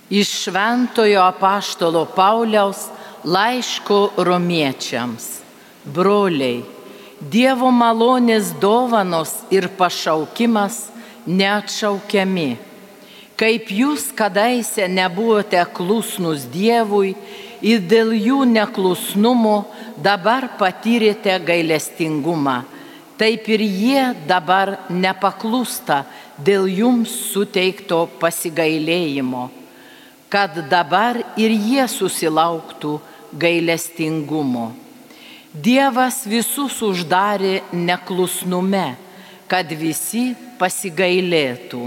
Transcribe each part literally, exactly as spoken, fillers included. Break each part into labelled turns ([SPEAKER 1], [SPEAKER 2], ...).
[SPEAKER 1] Iš Šventojo apaštalo Pauliaus laiško romiečiams. Broliai, Dievo malonės dovanos ir pašaukimas neatšaukiami. Kaip jūs kadaise nebuvote klusnus Dievui ir dėl jų neklusnumo dabar patyrėte gailestingumą, taip ir jie dabar nepaklūsta dėl jums suteikto pasigailėjimo, kad dabar ir jie susilauktų gailestingumo. Dievas visus uždarė neklusnume, kad visi pasigailėtų.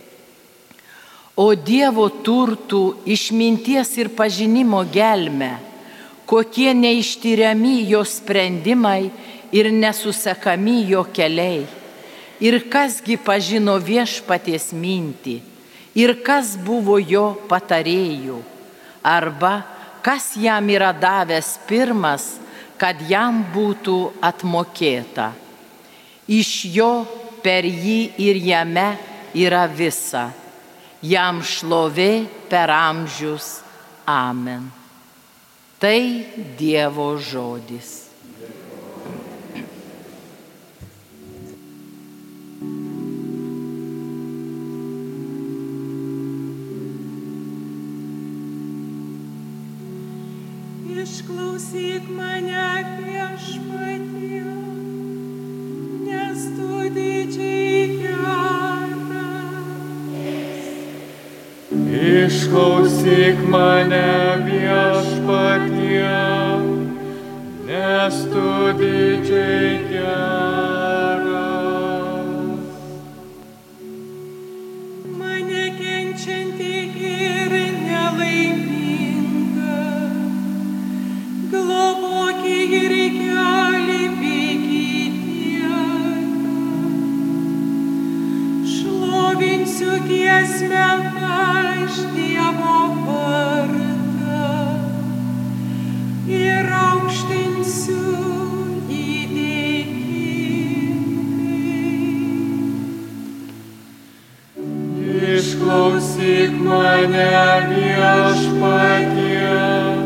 [SPEAKER 1] O Dievo turtų, išminties ir pažinimo gelme, kokie neištyriami jo sprendimai ir nesusekami jo keliai. Ir kasgi pažino viešpaties mintį, ir kas buvo jo patarėjų, arba kas jam yra davęs pirmas, kad jam būtų atmokėta. Iš jo, per jį ir jame yra visa. Jam šlovė per amžius. Amen. Tai Dievo žodis.
[SPEAKER 2] Išklausyk mane, Viešpatie, nes tu didžiai geras.
[SPEAKER 3] Išklausyk mane, Viešpatie, nes tu didžiai geras.
[SPEAKER 2] Mane kenčiantį ir nelaimingą, globokį ir gelbėkite. Šlovinsiu giesmę aš Dievo vardą ir aukštinsiu jį dėkingai.
[SPEAKER 3] Išklausyk mane, Viešpatie,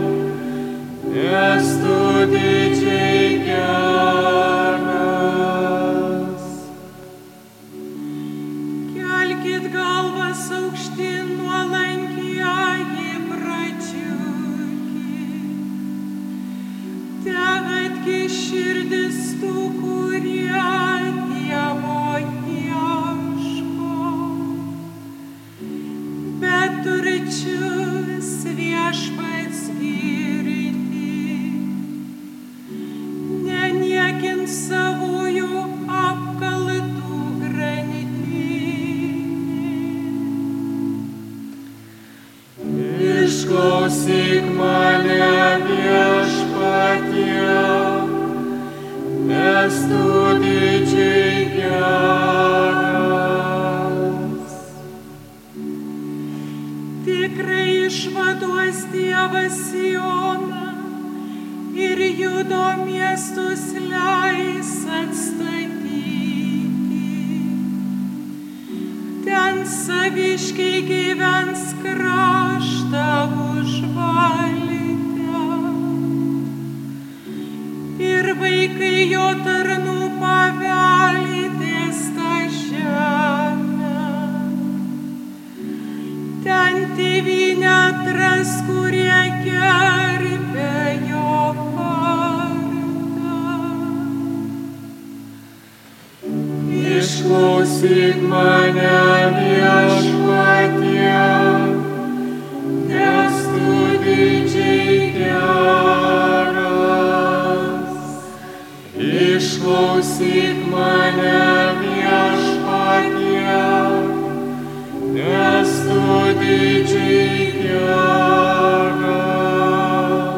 [SPEAKER 3] nes tu didžiai geras.
[SPEAKER 2] Kelkit galvas aukštyn, nuolankieji pradžiugit. Tegatgi širdis tų, kurie Dievo ieško. Beturčius Viešpats girdi, neniekink savųjų apkaltų granitinį.
[SPEAKER 3] Išklausyk mane, Viešpatie, nes tu didžiai geras.
[SPEAKER 2] Tikrai išvaduos Dievas Sioną ir Judo miestus leis atstatyti. Ten saviškiai gyvens kraštą užvaldę ir vaikai jo tarnų paveldės tą žemę. Ten tėvynę atras, kurie gerbia jo vardą.
[SPEAKER 3] Išklausyk mane, Viešpatie, nes tu didžiai geras. Išklausyk mane, Viešpatie, nes tu didžiai geras.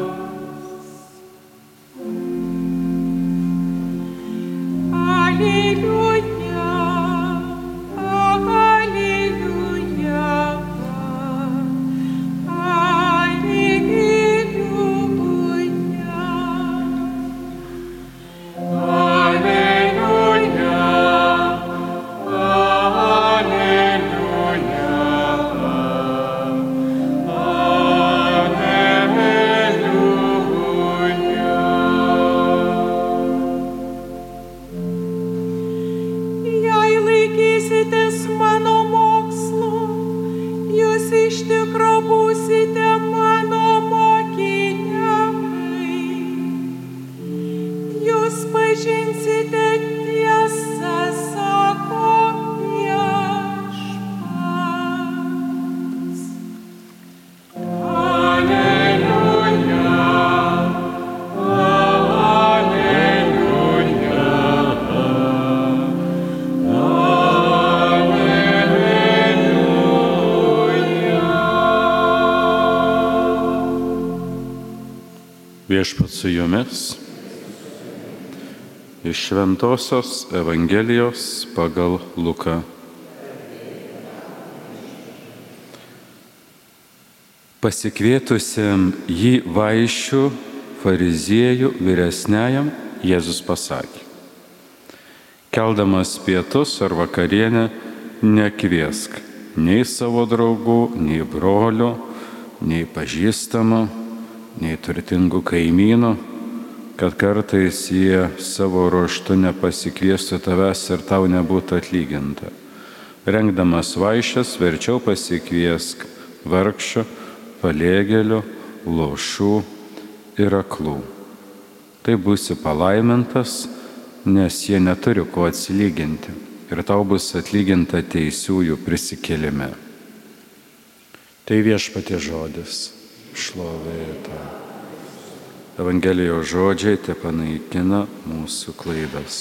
[SPEAKER 2] Alleluja, alleluja. iš tikro būsite mano mokiniai. Jūs pažinsite tiesą, sako Viešpats.
[SPEAKER 3] Alleluja, alleluja,
[SPEAKER 4] Viešpats su jumis. Iš Šventosios Evangelijos pagal Luką. Pasikvietusiam jį vaišių fariziejų vyresniajam Jėzus pasakė: keldamas pietus ar vakarienę nekviesk nei savo draugų, nei brolių, nei pažįstamų, nei turtingų kaimynų, kad kartais jie savo ruožtu nepasikviestų tavęs ir tau nebūtų atlyginta. Rengdamas vaišes, verčiau pasikviesk vargšų, palėgėlių, luošų ir aklų. Tai būsi palaimintas, nes jie neturi ko atsilyginti ir tau bus atlyginta teisiųjų prisikėlime. Tai Viešpaties žodis. Šlovė tau. Evangelijos žodžiai te panaikina mūsų klaidas.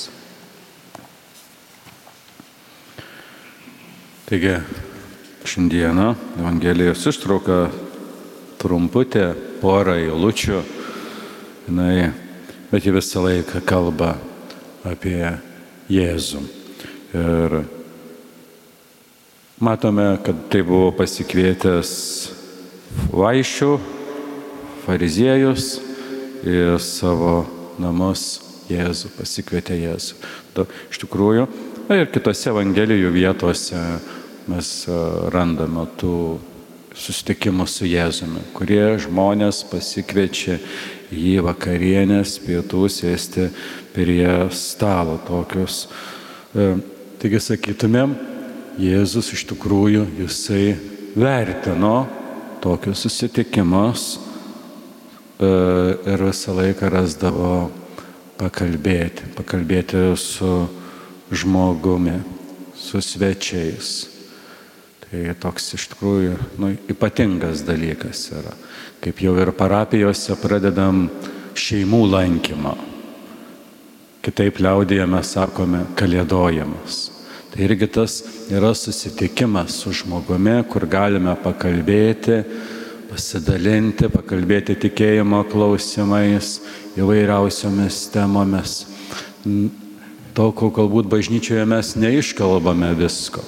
[SPEAKER 4] Taigi, šiandieną Evangelijos ištrauka trumputė, porą eilučių, jinai, bet ji visą laiką kalba apie Jėzų. Ir matome, kad tai buvo pasikvietęs vaišių fariziejus į savo namus Jėzų, pasikvietė Jėzų. Iš tikrųjų, ir kitose Evangelijų vietose mes randame tų susitikimų su Jėzumi, kurie žmonės pasikviečia jį vakarienės, pietų sėsti prie stalo tokius. Taigi sakytumėm, Jėzus iš tikrųjų jisai vertino tokius susitikimus ir visą laiką rasdavo pakalbėti, pakalbėti su žmogumi, su svečiais. Tai toks iš tikrųjų nu, ypatingas dalykas yra. Kaip jau ir parapijose pradedam šeimų lankymą. Kitaip liaudyje mes sakome kalėdojimas. Tai irgi tas yra susitikimas su žmogumi, kur galime pakalbėti, pasidalinti, pakalbėti tikėjimo klausimais, įvairiausiomis temomis. To, ko galbūt bažnyčioje mes neiškalbame visko.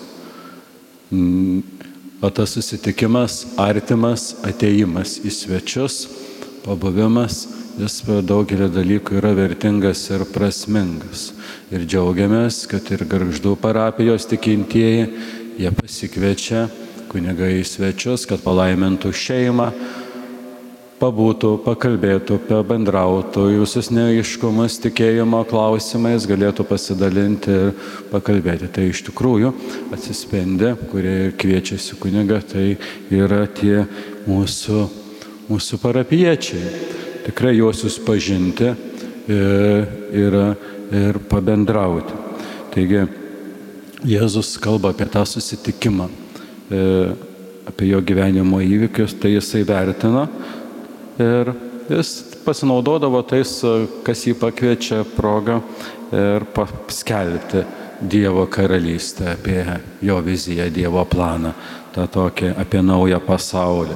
[SPEAKER 4] O tas susitikimas, artimas atėjimas į svečius, pabuvimas, jis per daugelį dalykų yra vertingas ir prasmingas. Ir džiaugiamės, kad ir Gargždų parapijos tikintieji, jie pasikviečia kunigai į svečius, kad palaimintų šeimą, pabūtų, pakalbėtų, pabendrautų, visus neaiškumus tikėjimo klausimais galėtų pasidalinti ir pakalbėti. Tai iš tikrųjų atsispindi, kurie kviečiasi kunigą, tai yra tie mūsų, mūsų parapiečiai. Tikrai juosius pažinti ir, ir pabendrauti. Taigi Jėzus kalba apie tą susitikimą, apie jo gyvenimo įvykius, tai jisai vertina ir jis pasinaudodavo tais, kas jį pakviečia progą ir paskelbti Dievo karalystę, apie jo viziją, Dievo planą, tą tokį apie naują pasaulį.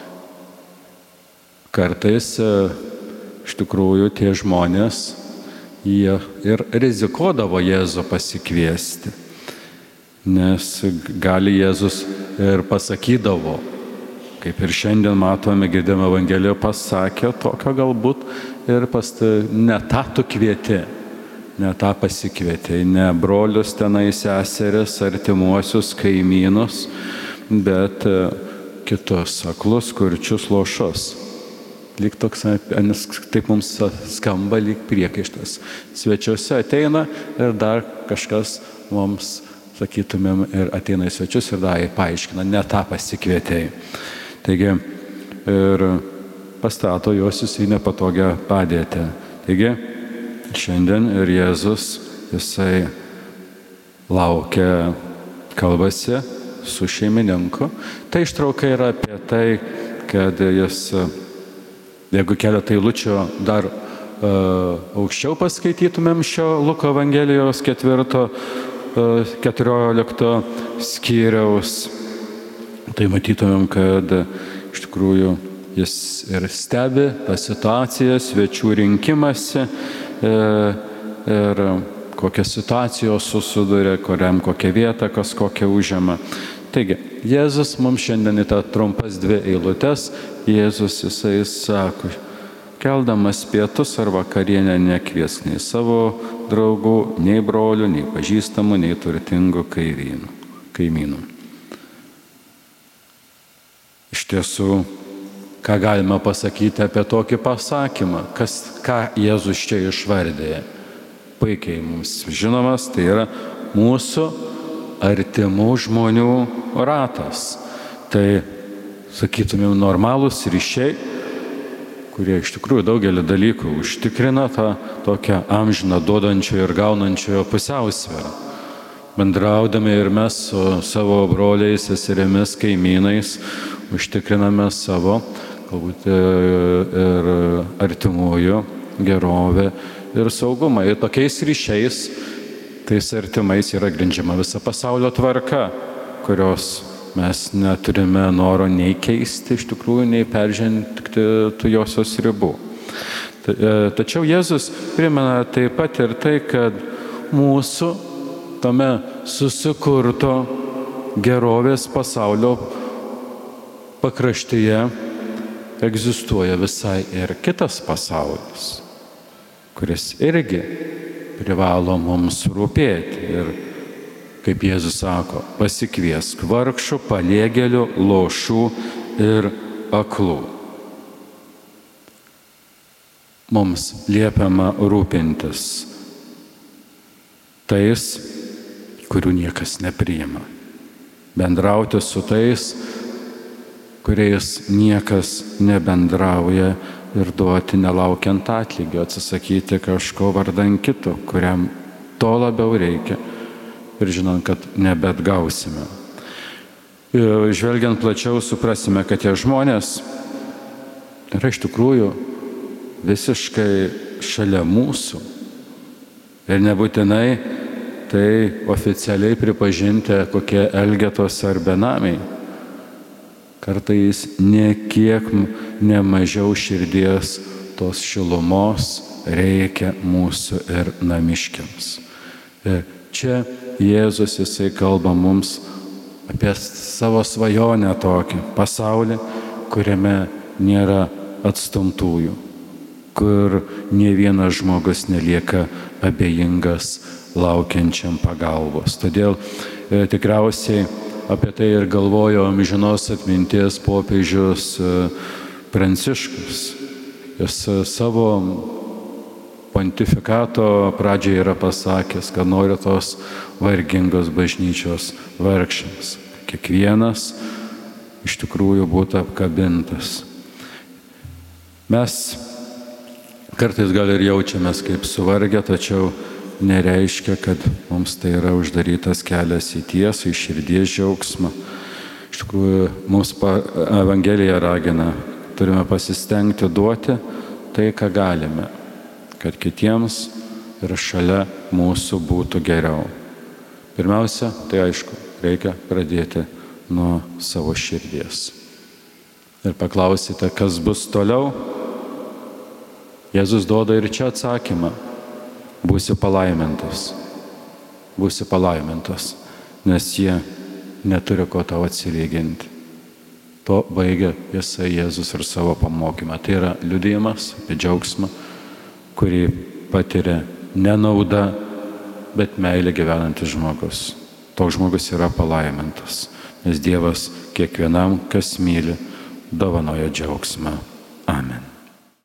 [SPEAKER 4] Kartais iš tikrųjų tie žmonės, jie ir rizikuodavo Jėzų pasikviesti, nes gali Jėzus ir pasakydavo, kaip ir šiandien matome, girdėjome Evangelijoje, pasakė tokio galbūt ir past, ne tą tu kvieti, ne tą pasikvietė, ne brolius tenai seseris, artimuosius, kaimynus, bet kitus, aklus, kurčius, lošus. Lyg toks, taip mums skamba lyg priekaištas. Svečiuose ateina ir dar kažkas mums sakytumėm, ir ateina į svečius ir dar paaiškina, ne tą pasikvietėjai. Taigi, ir pastato juos į nepatogią padėtį. Taigi, šiandien ir Jėzus, jisai laukia, kalbasi su šeimininku. Tai ištrauka yra apie tai, kad jis, jeigu keletą eilučių dar uh, aukščiau paskaitytumėm šio Luko Evangelijos ketvirto, uh, keturiolikto skyriaus, tai matytumėm, kad iš tikrųjų jis ir stebi tą situaciją, svečių rinkimąsi uh, ir kokią situacijos susiduria, kuriam kokią vietą, kas kokią užima. Taigi, Jėzus mums šiandien į tą trumpas dvi eilutes, Jėzus jisai sako, keldamas pietus ar vakarienę nekviesk nei savo draugų, nei brolių, nei pažįstamų, nei turtingų kaimynų. Iš tiesų, ką galima pasakyti apie tokį pasakymą, kas, ką Jėzus čia išvardėja? Puikiai mums žinomas, tai yra mūsų artimų žmonių ratas. Tai, sakytumėm, normalūs ryšiai, kurie iš tikrųjų daugelį dalykų užtikrina tą tokią amžiną duodančiojo ir gaunančiojo pusiausvyrą. Bendraudami ir mes su savo broliais, seserimis, kaimynais užtikriname savo, galbūt ir artimųjų gerovę ir saugumą. Ir tokiais ryšiais, tais artimais yra grindžiama visa pasaulio tvarka, kurios mes neturime noro nei keisti, iš tikrųjų, nei peržengti tų josios ribų. Tačiau Jėzus primena taip pat ir tai, kad mūsų tame susikurto gerovės pasaulio pakraštyje egzistuoja visai ir kitas pasaulis, kuris irgi privalo mums rūpėti. Ir kaip Jėzus sako, pasikviesk vargšų, paliegėlių, lošų ir aklų. Mums liepiama rūpintis tais, kurių niekas nepriima. Bendrauti su tais, kuriais niekas nebendrauja, ir duoti nelaukiant atlygio, atsisakyti kažko vardan kito, kuriam to labiau reikia ir žinant, kad nebeatgausime. Žvelgiant plačiau, suprasime, kad tie žmonės yra iš tikrųjų visiškai šalia mūsų ir nebūtinai tai oficialiai pripažinti kokie elgetos ar benamiai. Kartais nekiek nemažiau širdies tos šilumos reikia mūsų ir namiškiams. Ir čia Jėzus jisai kalba mums apie savo svajonę tokį pasaulį, kuriame nėra atstumtųjų, kur nė vienas žmogus nelieka abejingas laukiančiam pagalbos. Todėl e, tikriausiai apie tai ir galvojo amžinos atminties popiežius Pranciškus. Jis savo pontifikato pradžioje yra pasakęs, kad nori tos vargingos bažnyčios vargšams. Kiekvienas iš tikrųjų būtų apkabintas. Mes kartais gal ir jaučiamės kaip suvargę, tačiau nereiškia, kad mums tai yra uždarytas kelias į tiesą, į širdies džiaugsmą. Iš tikrųjų, mums Evangelija ragina, turime pasistengti duoti tai, ką galime, kad kitiems ir šalia mūsų būtų geriau. Pirmiausia, tai aišku, reikia pradėti nuo savo širdies. Ir paklausite, kas bus toliau? Jėzus duoda ir čia atsakymą. Būsi palaimintas, būsi palaimintas, nes jie neturi ko tau atsilyginti. To baigia jisai Jėzus ir savo pamokymą. Tai yra liudijimas apie džiaugsmą, kurį patiria ne nauda, bet meilė gyvenantis žmogus. Toks žmogus yra palaimintas, nes Dievas kiekvienam, kas myli, dovanoja džiaugsmą.